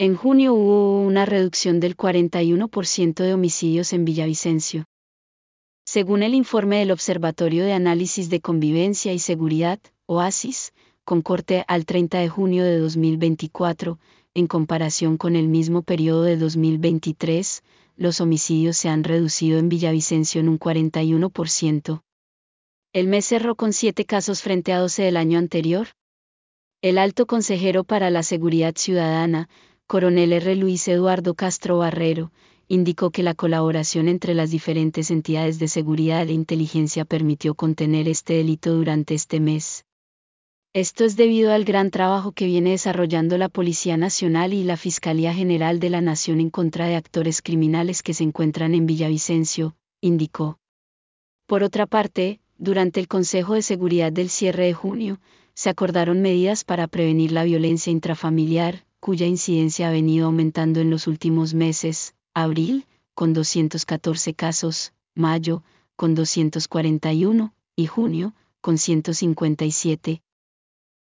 En junio hubo una reducción del 41% de homicidios en Villavicencio. Según el informe del Observatorio de Análisis de Convivencia y Seguridad, OASIS, con corte al 30 de junio de 2024, en comparación con el mismo periodo de 2023, los homicidios se han reducido en Villavicencio en un 41%. El mes cerró con 7 casos frente a 12 del año anterior. El alto consejero para la Seguridad Ciudadana, Coronel R. Luis Eduardo Castro Barrero, indicó que la colaboración entre las diferentes entidades de seguridad e inteligencia permitió contener este delito durante este mes. Esto es debido al gran trabajo que viene desarrollando la Policía Nacional y la Fiscalía General de la Nación en contra de actores criminales que se encuentran en Villavicencio, indicó. Por otra parte, durante el Consejo de Seguridad del cierre de junio, se acordaron medidas para prevenir la violencia intrafamiliar, cuya incidencia ha venido aumentando en los últimos meses: abril, con 214 casos, mayo, con 241, y junio, con 157,